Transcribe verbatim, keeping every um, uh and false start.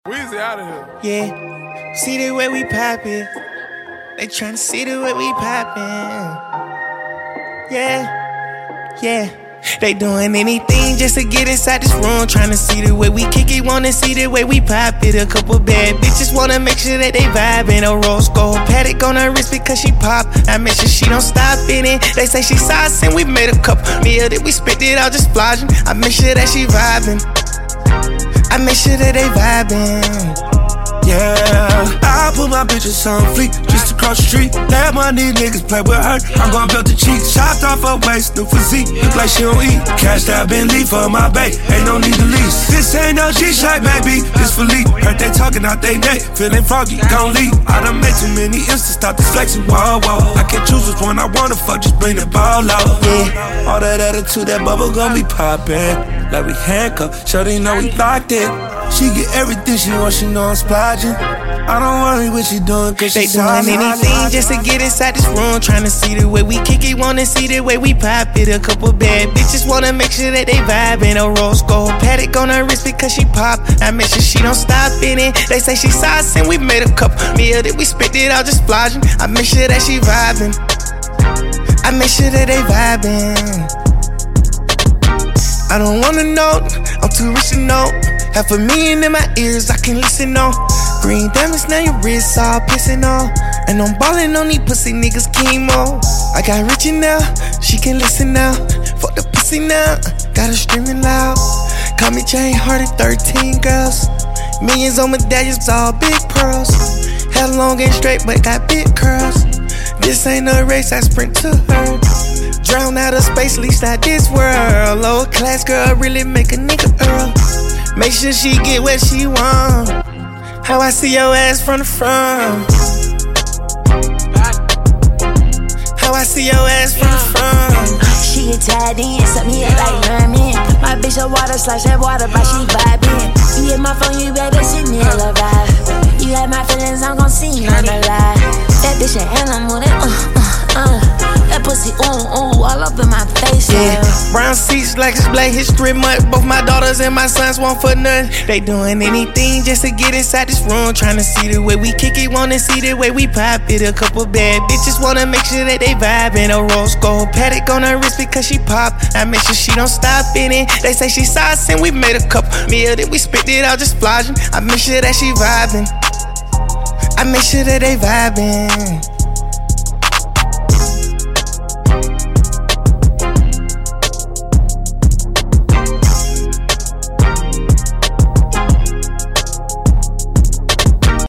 Weezy out of here. Yeah, see the way we poppin'. They tryna see the way we poppin'. Yeah, yeah. They doing anything just to get inside this room. Tryna see the way we kick it, wanna see the way we pop it. A couple bad bitches wanna make sure that they vibin'. A rose gold paddock on her wrist because she pop. I make sure she don't stop in it. They say she sauce and we made a couple meal that we spit it out just splodging. I make sure that she vibin'. I make sure that they vibin'. Yeah, I put my bitches on fleek, just across the street. Let my these niggas play with her. I'm gon' build the cheeks, chopped off her waist, new physique. Look like she don't eat. Cashed out Bentley for my bae, ain't no need to lease. This ain't no G-Shite, baby, this for leak. Heard they talking out they neck, feeling froggy, gon' leave. I done made too many instas, stop the flexing, whoa, whoa. I can choose which one I wanna fuck, just bring the ball out. Yeah, all that attitude, that bubble gon' be poppin'. Like we handcuffed, shorty know we locked in. She get everything she wants, she know I'm splodging. I don't worry what she doing, cause they she doing anything just to get inside this room. Tryna see the way we kick it, wanna see the way we pop it. A couple bad bitches wanna make sure that they vibin'. A rose gold paddock on her wrist because she pop. I make sure she don't stop in it. They say she sauce and we made a couple meal that we spit it out just splodging. I make sure that she vibin'. I make sure that they vibin'. I don't wanna know, I'm too rich to know. Half a million in my ears, I can listen on. Green diamonds, now your wrists all pissing on. And I'm ballin' on these pussy niggas chemo. I got Richie now, she can listen now. Fuck the pussy now, got her screaming loud. Call me Jane Hardy, thirteen girls. Millions on medallions, all big pearls. Hell long and straight, but got big curls. This ain't a race, I sprint to her. Drown out of space, least not this world. Lower class girl really make a nigga earl. Make sure she get what she want. How I see your ass from the front. How I see your ass from the front. She get tied in, suck me up like mermaid. My bitch a water slash that water, but she vibing. You hit my phone, you better send me a love vibe. You had my feelings, I'm gon' see on the lie. That bitch an animal, that uh, uh, uh. That pussy, ooh, ooh, all up in my face, yeah. Yeah, brown seats like it's Black History Month. Both my daughters and my sons want for nothing. They doing anything just to get inside this room. Tryna see the way we kick it, wanna see the way we pop it. A couple bad bitches wanna make sure that they vibin'. A rose gold paddock on her wrist because she pop. I make sure she don't stop in it. They say she sauce and we made a couple meal that we spit it out just splodging. I make sure that she vibin'. I make sure that they vibin'.